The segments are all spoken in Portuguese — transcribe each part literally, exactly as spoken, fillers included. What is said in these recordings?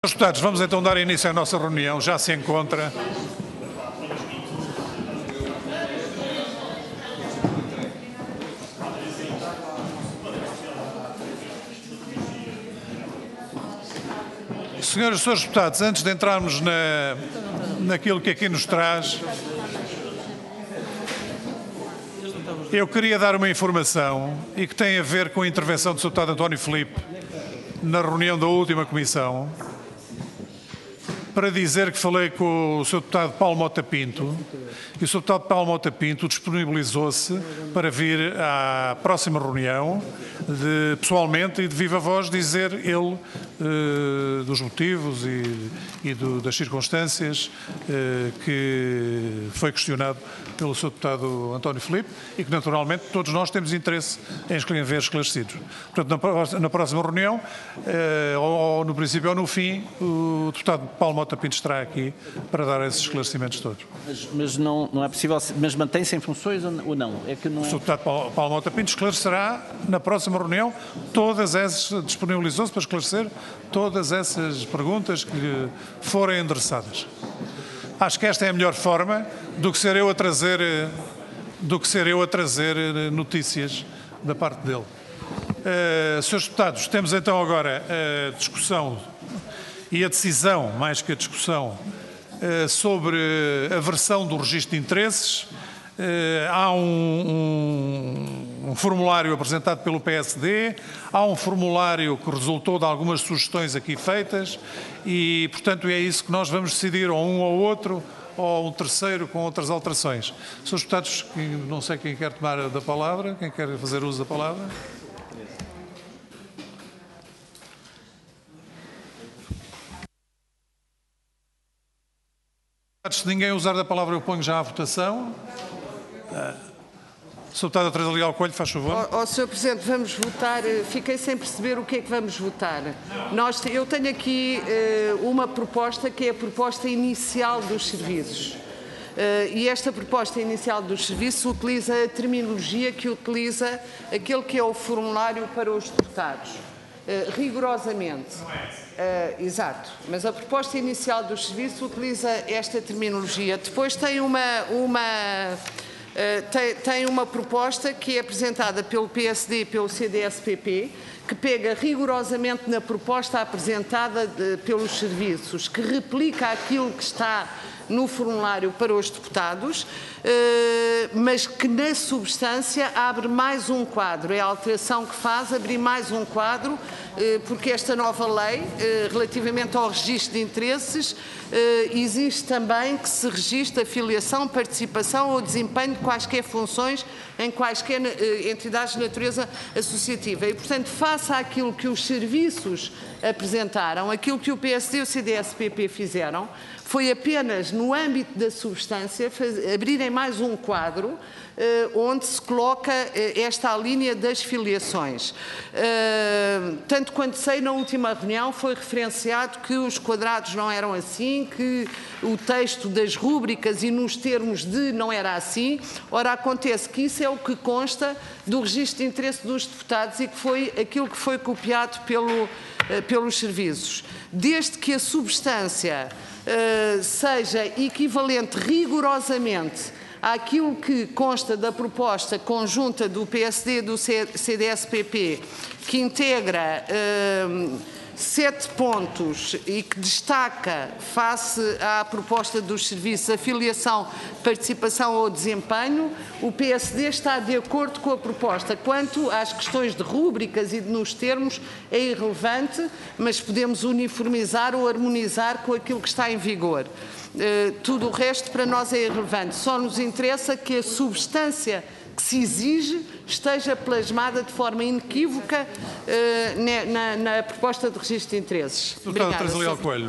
Senhores deputados, vamos então dar início à nossa reunião. Já se encontra. Senhoras e senhores deputados, antes de entrarmos na, naquilo que aqui nos traz, eu queria dar uma informação e que tem a ver com a intervenção do senhor Deputado António Filipe na reunião da última comissão, para dizer que falei com o senhor Deputado Paulo Mota Pinto e o senhor Deputado Paulo Mota Pinto disponibilizou-se para vir à próxima reunião, de, pessoalmente e de viva voz, dizer ele eh, dos motivos e, e do, das circunstâncias eh, que foi questionado pelo senhor Deputado António Filipe e que, naturalmente, todos nós temos interesse em ver esclarecidos. Portanto, na, na próxima reunião, eh, ou, ou no princípio ou no fim, o Deputado Paulo Mota Pinto estará aqui para dar esses esclarecimentos todos. Mas, mas não, não é possível, mas mantém-se em funções ou não? É que não... O senhor Deputado Paulo, Paulo Mota Pinto esclarecerá na próxima reunião todas essas, disponibilizou-se para esclarecer todas essas perguntas que lhe forem endereçadas. Acho que esta é a melhor forma do que ser eu a trazer, do que ser eu a trazer notícias da parte dele. Uh, senhores deputados, temos então agora a discussão e a decisão, mais que a discussão, uh, sobre a versão do registro de interesses. Uh, há um, um, um formulário apresentado pelo P S D, há um formulário que resultou de algumas sugestões aqui feitas e, portanto, é isso que nós vamos decidir, ou um ou outro, ou um terceiro com outras alterações. Senhores deputados, não sei quem quer tomar da palavra, quem quer fazer uso da palavra. Se ninguém usar da palavra, eu ponho já à votação. senhor Deputado Teresa Leal Coelho, faz favor. Ó, senhor Presidente, vamos votar. Fiquei sem perceber o que é que vamos votar. Nós, eu tenho aqui uh, uma proposta que é a proposta inicial dos serviços. Uh, e esta proposta inicial dos serviços utiliza a terminologia que utiliza aquele que é o formulário para os deputados. Uh, rigorosamente. Uh, exato. Mas a proposta inicial dos serviços utiliza esta terminologia. Depois tem uma... uma Uh, tem, tem uma proposta que é apresentada pelo P S D e pelo C D S P P, que pega rigorosamente na proposta apresentada de, pelos serviços, que replica aquilo que está no formulário para os deputados, uh, mas que na substância abre mais um quadro. É a alteração que faz abrir mais um quadro, uh, porque esta nova lei, uh, relativamente ao registro de interesses, uh, existe também que se registre a filiação, participação ou desempenho de quaisquer funções em quaisquer uh, entidades de natureza associativa. E, portanto, face àquilo que os serviços apresentaram, aquilo que o P S D e o C D S P P fizeram, foi apenas no âmbito da substância faz, abrirem mais um quadro eh, onde se coloca eh, esta linha das filiações. Eh, tanto quanto sei, na última reunião foi referenciado que os quadrados não eram assim, que o texto das rúbricas e nos termos de não era assim. Ora, acontece que isso é o que consta do registro de interesse dos deputados e que foi aquilo que foi copiado pelo, eh, pelos serviços. Desde que a substância Uh, seja equivalente rigorosamente àquilo que consta da proposta conjunta do P S D e do C D S P P, que integra uh, sete pontos e que destaca, face à proposta dos serviços, a filiação, participação ou desempenho, o P S D está de acordo com a proposta. Quanto às questões de rúbricas e de nos termos, é irrelevante, mas podemos uniformizar ou harmonizar com aquilo que está em vigor. Uh, tudo o resto para nós é irrelevante. Só nos interessa que a substância que se exige esteja plasmada de forma inequívoca uh, na, na proposta de registro de interesses. senhor Deputado Teresa Leal Coelho,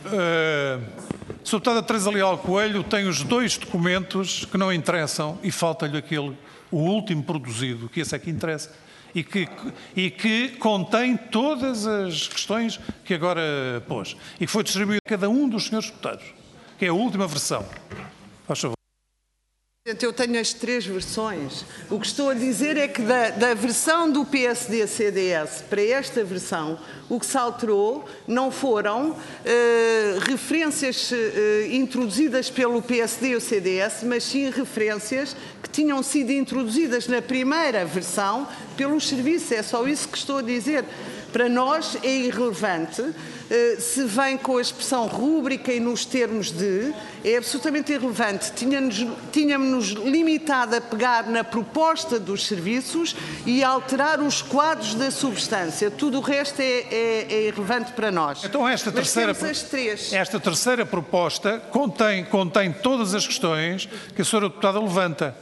uh, senhor Deputado Teresa Leal Coelho tem os dois documentos que não interessam e falta-lhe aquele, o último produzido, que esse é que interessa e que, e que contém todas as questões que agora pôs e que foi distribuído a cada um dos senhores deputados, que é a última versão. Faz favor. Eu tenho as três versões. O que estou a dizer é que da, da versão do P S D C D S para esta versão, o que se alterou não foram eh, referências eh, introduzidas pelo P S D e o C D S, mas sim referências que tinham sido introduzidas na primeira versão pelos serviços. É só isso que estou a dizer. Para nós é irrelevante se vem com a expressão rúbrica e nos termos de, é absolutamente irrelevante. Tínhamos, tínhamos limitado a pegar na proposta dos serviços e alterar os quadros da substância. Tudo o resto é, é, é irrelevante para nós. Então esta terceira, as três. esta terceira proposta contém, contém todas as questões que a senhora deputada levanta.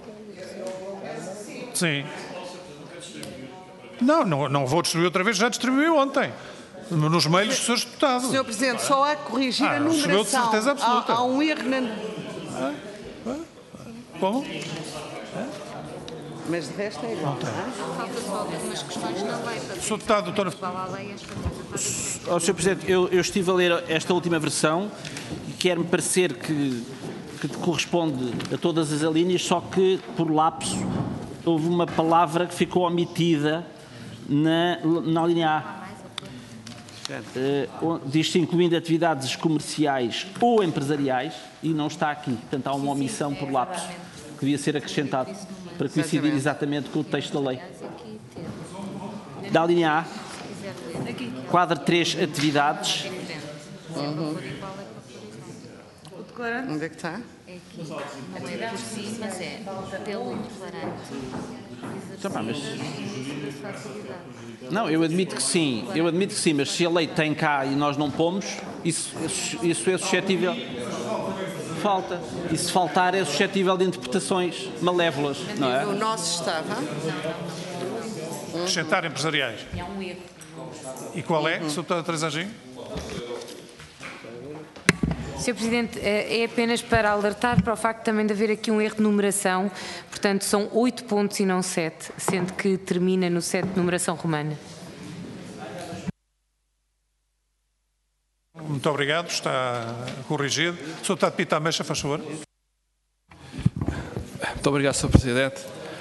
Sim. Não, não, não vou distribuir outra vez, já distribuí ontem. Nos meios dos senhores deputados. senhor Presidente, só há que corrigir ah, a numeração. De certeza absoluta. Há, há um erro na... Ah, ah, como? Ah? Mas de resto é igual. Falta só algumas questões na lei. senhor Deputado, doutora... Oh, senhor Presidente, eu, eu estive a ler esta última versão e quer-me parecer que, que corresponde a todas as alíneas, só que, por lapso, houve uma palavra que ficou omitida na, na linha A. Uh, diz-se incluindo atividades comerciais ou empresariais e não está aqui. Portanto, há uma omissão por lapso que devia ser acrescentado para coincidir exatamente com o texto da lei. Da linha A, quadro três, atividades. Uhum. Onde é que está? É aqui. Não é por si, mas é pelo declarante. Então, pá, mas... Não, eu admito que sim, eu admito que sim, mas se a lei tem cá e nós não pomos, isso, isso é suscetível. Falta. E se faltar é suscetível de interpretações malévolas, não é? O nosso estava. Acrescentar empresariais. É um erro. E qual é, senhor Deputado Teresa Anjinho? senhor Presidente, é apenas para alertar para o facto também de haver aqui um erro de numeração, portanto são oito pontos e não sete, sendo que termina no sete de numeração romana. Muito obrigado, está corrigido. senhor Deputado Pita Ameixa, faz favor. Muito obrigado, senhor Presidente.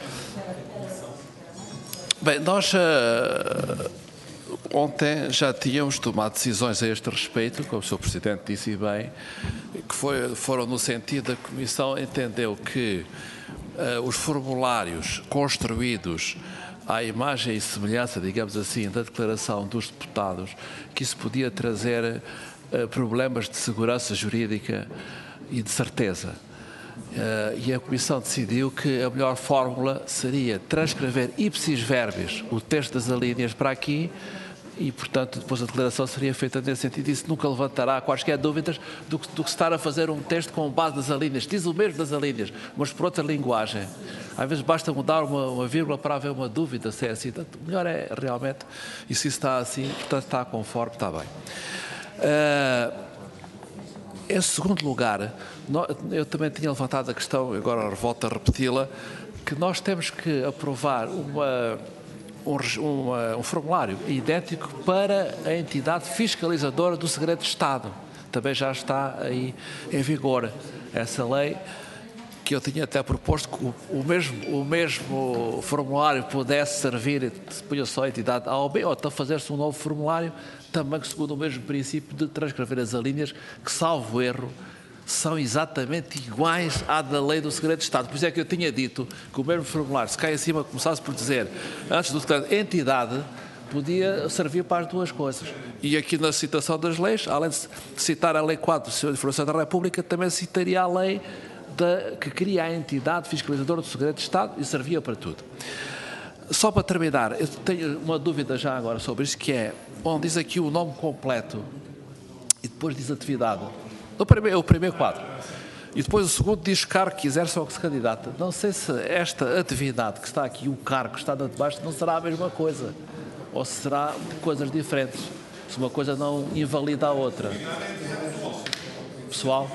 Bem, nós uh, ontem já tínhamos tomado decisões a este respeito, como o senhor Presidente disse bem, que foi, foram no sentido da Comissão entendeu que uh, os formulários construídos à imagem e semelhança, digamos assim, da declaração dos deputados, que isso podia trazer uh, problemas de segurança jurídica e de certeza. Uh, e a Comissão decidiu que a melhor fórmula seria transcrever ipsis verbis o texto das alíneas para aqui e, portanto, depois a declaração seria feita nesse sentido. Isso nunca levantará quaisquer dúvidas do que, do que estar a fazer um texto com base nas alíneas. Diz o mesmo das alíneas, mas por outra linguagem. Às vezes basta mudar uma, uma vírgula para haver uma dúvida se é assim. Portanto, o melhor é realmente, e se isso está assim, portanto está conforme, está bem. Uh, em segundo lugar, eu também tinha levantado a questão, agora volto a repeti-la, que nós temos que aprovar uma, um, uma, um formulário idêntico para a entidade fiscalizadora do segredo de Estado. Também já está aí em vigor essa lei, que eu tinha até proposto que o, o, mesmo, o mesmo formulário pudesse servir, se punha só a entidade A ou B, ou então fazer-se um novo formulário, também segundo o mesmo princípio de transcrever as alíneas, que, salvo erro, são exatamente iguais à da lei do segredo de Estado. Por isso é que eu tinha dito que o mesmo formulário, se cá em cima começasse por dizer, antes do decreto, entidade, podia servir para as duas coisas. E aqui na citação das leis, além de citar a Lei quatro do Sistema de Informação da República, também citaria a lei da, que cria a entidade fiscalizadora do segredo de Estado e servia para tudo. Só para terminar, eu tenho uma dúvida já agora sobre isto, que é, onde diz aqui o nome completo e depois diz atividade. O primeiro, o primeiro quadro. E depois o segundo diz cargo que exerce ou que se candidata. Não sei se esta atividade que está aqui, o cargo que está de baixo, não será a mesma coisa. Ou se será coisas diferentes. Se uma coisa não invalida a outra. Pessoal?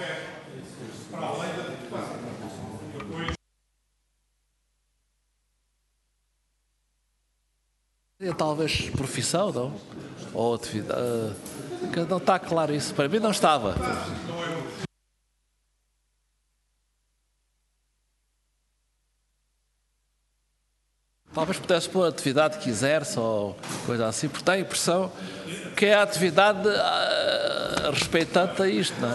Talvez profissão, não? Ou atividade. Uh, não está claro isso. Para mim não estava. Talvez pudesse pôr a atividade que exerce ou coisa assim, porque tem a impressão que é a atividade uh, respeitante a isto, não é?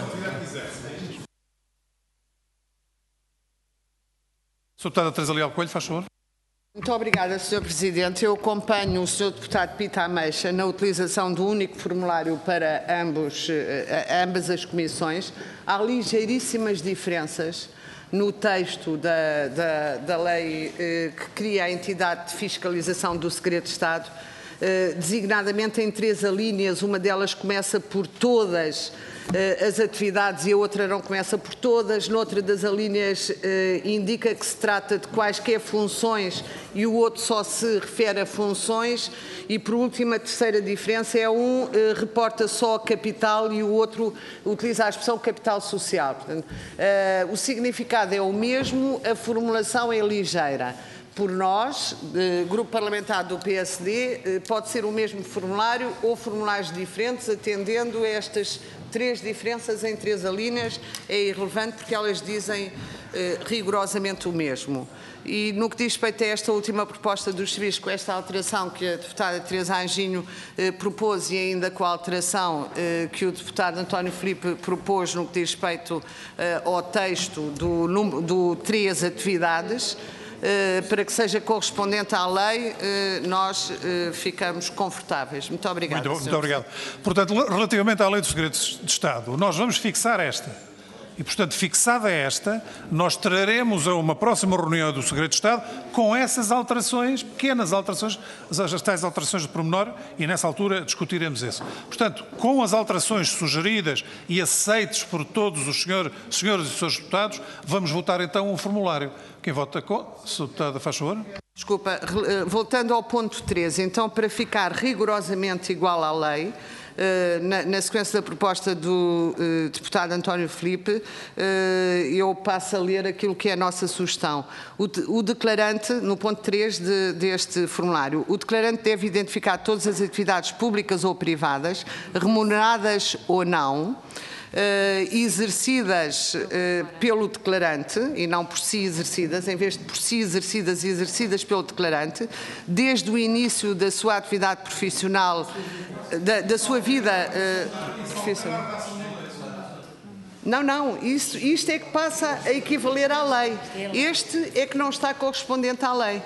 senhora Deputada Teresa Leal Coelho, faz favor. Muito obrigada, senhor Presidente. Eu acompanho o senhor Deputado Pita Ameixa na utilização do único formulário para ambos, ambas as comissões. Há ligeiríssimas diferenças no texto da, da, da lei eh, que cria a entidade de fiscalização do segredo de Estado, eh, designadamente em três alíneas. Uma delas começa por todas as atividades e a outra não começa por todas. Noutra das alíneas eh, indica que se trata de quaisquer funções e o outro só se refere a funções. E, por último, a terceira diferença é um eh, reporta só capital e o outro utiliza a expressão capital social. Portanto, eh, o significado é o mesmo, a formulação é ligeira. Por nós, Grupo Parlamentar do P S D, pode ser o mesmo formulário ou formulários diferentes, atendendo a estas três diferenças em três alíneas. É irrelevante porque elas dizem eh, rigorosamente o mesmo. E no que diz respeito a esta última proposta dos serviços, com esta alteração que a deputada Teresa Anjinho eh, propôs e ainda com a alteração eh, que o deputado António Filipe propôs no que diz respeito eh, ao texto do, número, do três atividades, Uh, para que seja correspondente à lei, uh, nós uh, ficamos confortáveis. Muito obrigada. Muito, muito obrigado. Portanto, relativamente à Lei dos Segredos de Estado, nós vamos fixar esta. E, portanto, fixada esta, nós traremos a uma próxima reunião do Segredo de Estado com essas alterações, pequenas alterações, as tais alterações de pormenor, e nessa altura discutiremos isso. Portanto, com as alterações sugeridas e aceites por todos os senhores, senhores e senhores deputados, vamos votar então um formulário. Quem vota com? senhora Deputada, faz favor. Desculpa, voltando ao ponto três, então, para ficar rigorosamente igual à lei, Na, na sequência da proposta do uh, deputado António Filipe, uh, eu passo a ler aquilo que é a nossa sugestão. O, de, o declarante, no ponto três de, deste formulário, o declarante deve identificar todas as atividades públicas ou privadas, remuneradas ou não, Uh, exercidas uh, pelo declarante, e não por si exercidas, em vez de por si exercidas e exercidas pelo declarante, desde o início da sua atividade profissional, da, da sua vida uh, profissional. Não, não, isso, isto é que passa a equivaler à lei. Este é que não está correspondente à lei.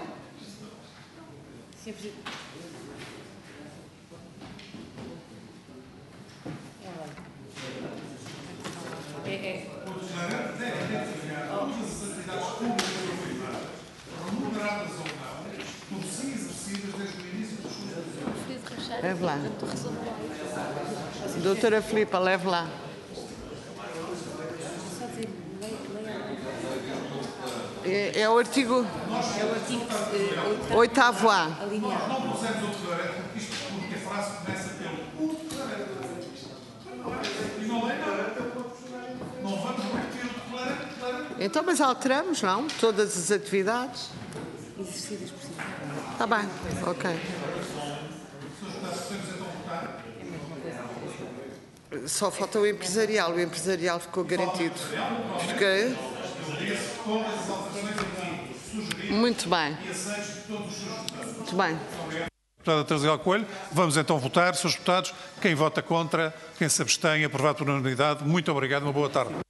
É, é. O declarante deve identificar todas as atividades públicas ou privadas, remuneradas ou não, por si exercidas desde o início dos seus anos. Leve lá. Doutora Filipa, leve lá. É, é o artigo... É o artigo... Oitavo A. Não pusemos o declarante porque isto porque a frase começa pelo o declarante. E não é nada. Não vamos repetir o declarante, declarante. Então, mas alteramos, não? Todas as atividades? Exercidas por si. Está bem, ok. Só falta o empresarial. O empresarial ficou garantido. Porque... Muito bem. Muito bem. Deputada Teresa Leal Coelho, vamos então votar. senhores deputados, quem vota contra, quem se abstém, aprovado por unanimidade. Muito obrigado, uma boa tarde.